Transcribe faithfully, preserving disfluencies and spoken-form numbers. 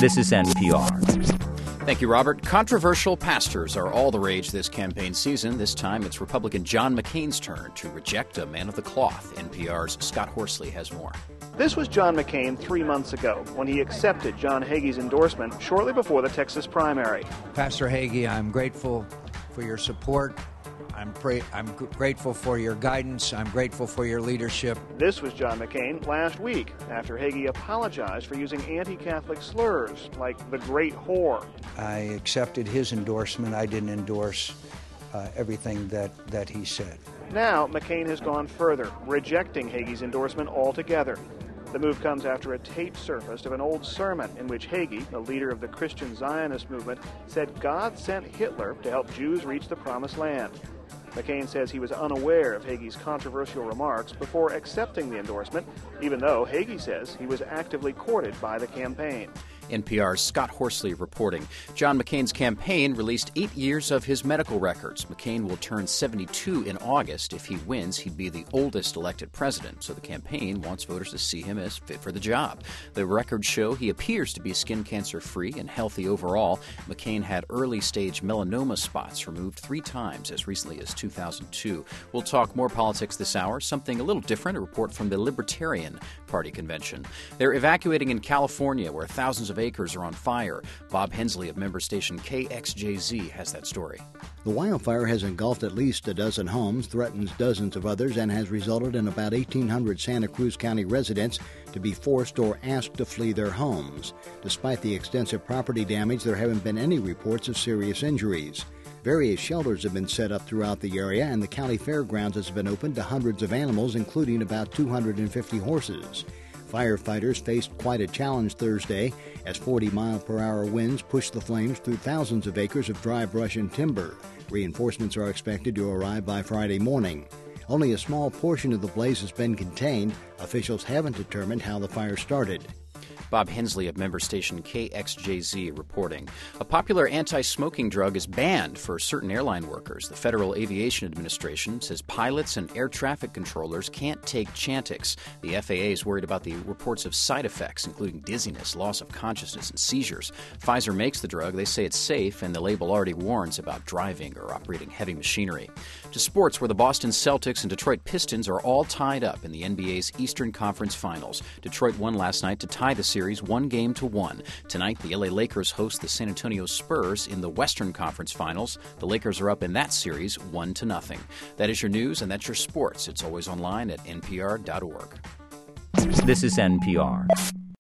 This is N P R. Thank you, Robert. Controversial pastors are all the rage this campaign season. This time, it's Republican John McCain's turn to reject a man of the cloth. N P R's Scott Horsley has more. This was John McCain three months ago when he accepted John Hagee's endorsement shortly before the Texas primary. Pastor Hagee, I'm grateful for your support. I'm, pra- I'm g- grateful for your guidance. I'm grateful for your leadership. This was John McCain last week after Hagee apologized for using anti-Catholic slurs like the great whore. I accepted his endorsement. I didn't endorse uh, everything that, that he said. Now, McCain has gone further, rejecting Hagee's endorsement altogether. The move comes after a tape surfaced of an old sermon in which Hagee, the leader of the Christian Zionist movement, said God sent Hitler to help Jews reach the Promised Land. McCain says he was unaware of Hagee's controversial remarks before accepting the endorsement, even though Hagee says he was actively courted by the campaign. N P R's Scott Horsley reporting. John McCain's campaign released eight years of his medical records. McCain will turn seventy-two in August. If he wins, he'd be the oldest elected president, so the campaign wants voters to see him as fit for the job. The records show he appears to be skin cancer-free and healthy overall. McCain had early-stage melanoma spots removed three times as recently as two thousand two. We'll talk more politics this hour, something a little different, a report from the Libertarian Party convention. They're evacuating in California, where thousands of acres are on fire. Bob Hensley of member station K X J Z has that story. The wildfire has engulfed at least a dozen homes, threatens dozens of others, and has resulted in about eighteen hundred Santa Cruz County residents to be forced or asked to flee their homes. Despite the extensive property damage, there haven't been any reports of serious injuries. Various shelters have been set up throughout the area, and the county fairgrounds has been opened to hundreds of animals, including about two hundred fifty horses. Firefighters faced quite a challenge Thursday as forty-mile-per-hour winds pushed the flames through thousands of acres of dry brush and timber. Reinforcements are expected to arrive by Friday morning. Only a small portion of the blaze has been contained. Officials haven't determined how the fire started. Bob Hensley of member station K X J Z reporting. A popular anti-smoking drug is banned for certain airline workers. The Federal Aviation Administration says pilots and air traffic controllers can't take Chantix. The F A A is worried about the reports of side effects, including dizziness, loss of consciousness, and seizures. Pfizer makes the drug. They say it's safe, and the label already warns about driving or operating heavy machinery. To sports, where the Boston Celtics and Detroit Pistons are all tied up in the N B A's Eastern Conference Finals. Detroit won last night to tie the series one game to one. Tonight, the L A Lakers host the San Antonio Spurs in the Western Conference Finals. The Lakers are up in that series one to nothing. That is your news, and that's your sports. It's always online at N P R dot org. This is N P R.